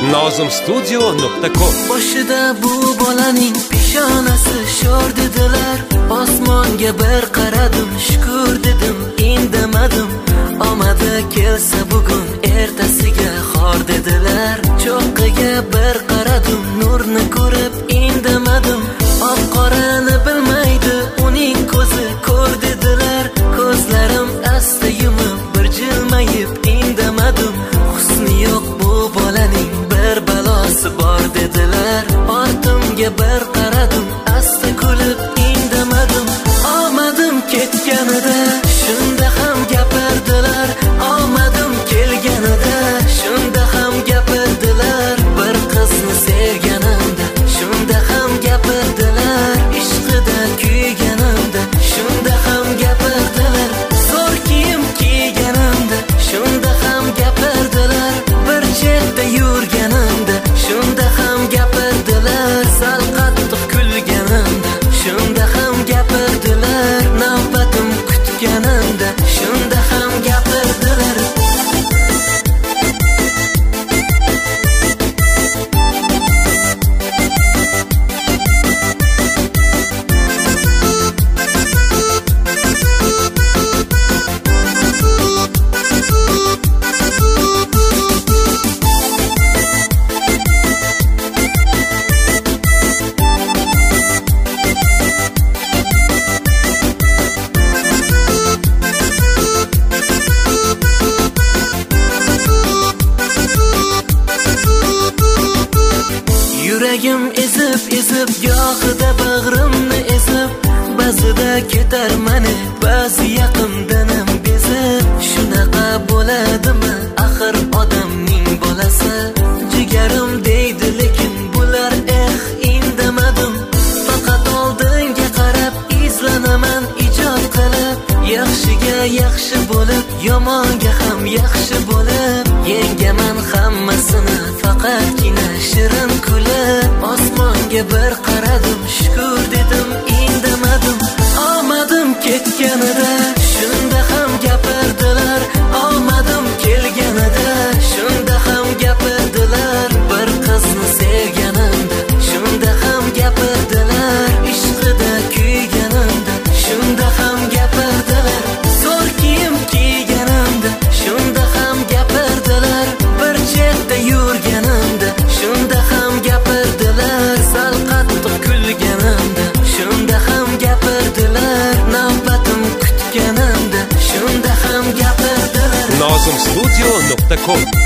nozimstudio.com. Boshida bu bolaning peshonasi sho'r dedilar. Osmonga bir qaradim, shukr dedim, indamadim. Omadi kelsa bugun, ertasiga xor dedilar. Cho'qqiga bir qaradim, nurni ko'rib indamadim. Oq-qorani bilmaydi uning ko'zi, ko'r dedilar. Ko'zlarim asta yumib, bir jilmayib indamadim. Husni yo'q bu bolaning, bir balosi bor dedilar. Ortimga bir qaradim, asta kulib indamadim. Omadim ketganida shunda ham gapirdilar. Omadim kelganida shunda ham gapirdilar. Bir qizni sevganimda shunda ham gapirdilar. Ishqida kuyganimda shunda ham gapirdilar. Zo'r kiyim kiyganimda shunda ham gapirdilar. Bir chetda yurganimda shunda ham gapirdilar. Sal qattiq kulganimda shunda ham gapirdilar. Navbatim kutganimda shunda ham gapirdilar. Yuragim ezib gohida bag'rimni ezib, ba'zida ketar mani, ba'zi yaqindanim bezib. Shunaqa bo'ladimi axir odamning bolasi? Jigarim deydi lekin bular indamadim. Faqat oldinga qarab izlanaman ijod qilib. Yaxshiga yaxshi bo'lib, yomonga ham yaxshi bo'lib. Yengaman hammasini faqatgina shirin kulib. Osmonga bir qaradim, shukr dedim, indamadim. Omadim ketganida shunda ham gapirdilar. Omadim kelganida shunda ham gapirdilar. Bir qizni sevganimda shunda ham gapirdilar. Ishqida kuyganimda shunda ham gapirdilar. Zo'r kiyim kiyganimda shunda ham gapirdilar. Bir chetda yurganimda shunda ham gapirdilar. Sal qattiq kulganimda shunda ham gapirdilar. Navbatim kutganimda shunda ham gapirdilar. nozimstudio.com